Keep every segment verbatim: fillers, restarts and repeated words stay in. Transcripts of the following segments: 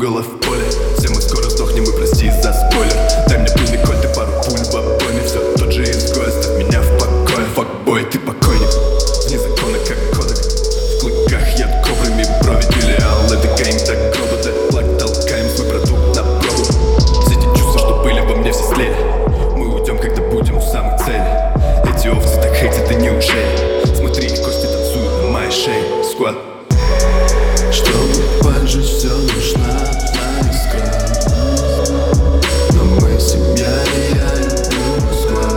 пугало в поле. Все мы скоро сдохнем, и прости за спойлер. Дай мне пыльный кольт и пару пуль в обойме. Все тот же изгой, оставь меня в покое. Факбой, ты покойник, вне закона как кодек. В клыках яд кобрами, брови филиал. Это гейм, так гроба, дедлак, толкаем свой продукт на пробу. Все эти чувства, что были во мне, все слили. Мы уйдем, когда будем у самой цели. Эти овцы так хейтят, и неужели? Смотри, кости танцуют на моей шее. Сквад. Чтобы поджечь все, нужна одна искра. Но мы семья, и я люблю Москва.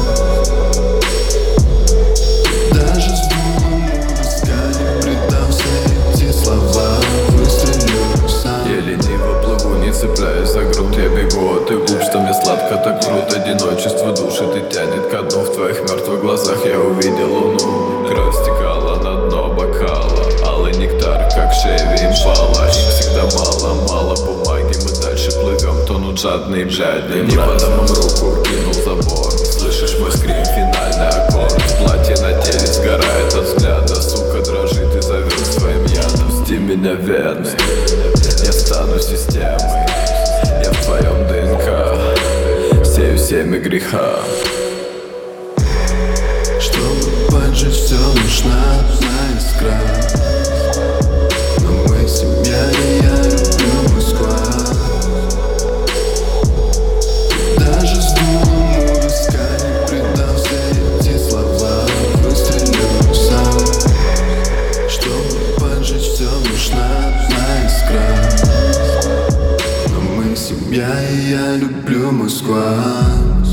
Даже с дулом у виска не предам все эти слова. Выстрелю сам. Я лениво плыву, не цепляюсь за грудь. Я бегу от их губ, что мне сладко так круто. Одиночество душит и тянет ко дну. В твоих мертвых глазах я увидел луну. Кровь стекала на дно бокала. Алый нектар, как Шеви Импала. Им всегда мало, мало бумаги. Мы дальше плывем, тонут жадные блядни. Не по домам руку кинул забор. Слышишь мой скрим, финальный аккорд. Платье на теле сгорает от взгляда. Сука дрожит и зовет своим ядом. Сти меня вены, я стану системой. Я в твоем ДНК сею семя греха. Чтобы поджечь все, нужна одна искра. Но мы семья, и я люблю Москва. Даже с дулом у виска не предам все эти слова. Выстрелю сам. Чтобы поджечь все, нужна одна искра. Но мы семья, и я люблю Москва.